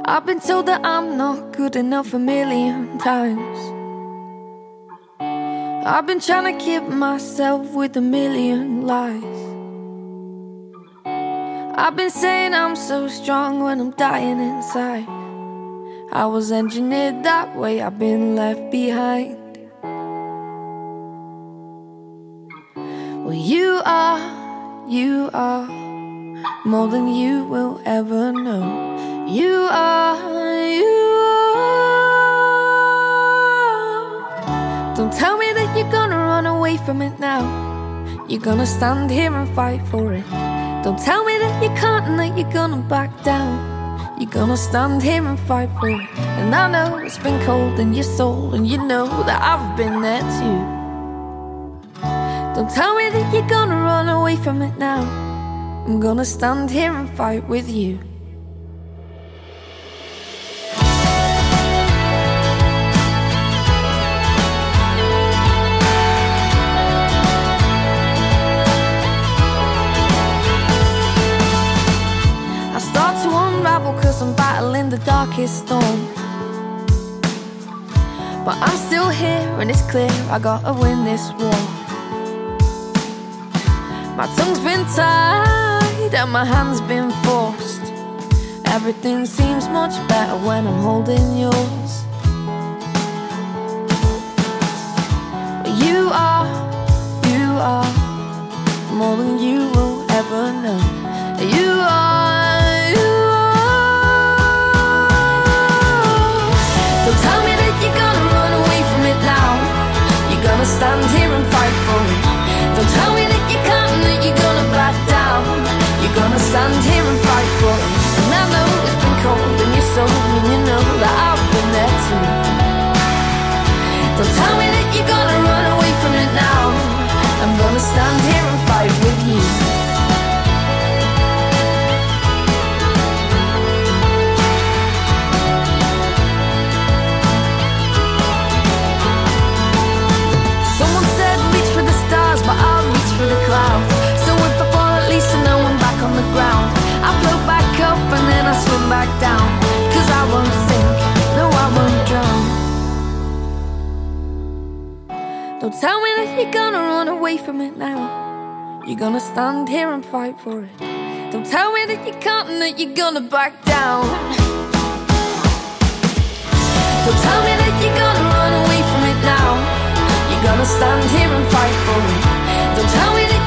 I've been told that I'm not good enough a million times. I've been trying to keep myself with a million lies. I've been saying I'm so strong when I'm dying inside. I was engineered that way, I've been left behind. Well, you are more than you will ever know. You are. Don't tell me that you're gonna run away from it now. You're gonna stand here and fight for it. Don't tell me that you can't and that you're gonna back down. You're gonna stand here and fight for it. And I know it's been cold in your soul, and you know that I've been there too. Don't tell me that you're gonna run away from it now. I'm gonna stand here and fight with you. Cause I'm battling the darkest storm, but I'm still here and it's clear I gotta win this war. My tongue's been tied and my hand's been forced. Everything seems much better when I'm holding yours. You are more than you will ever know. You are. Tell me that you're gonna run away from it now. You're gonna stand here and fight for it. Don't tell me that you can't and that you're gonna back down. You're gonna stand here and fight for it. And I know it's been cold in your soul, and you know that I've been there too. Don't tell me that you're gonna run away from it now. I'm gonna stand here and fight with you. But I'll reach for the clouds. So if I fall, at least I know I'm back on the ground. I float back up and then I swim back down. Cause I won't sink, no I won't drown. Don't tell me that you're gonna run away from it now. You're gonna stand here and fight for it. Don't tell me that you can't and that you're gonna back down. Don't tell me that you're gonna run away from it now. You're gonna stand here and fight for it. Don't tell me that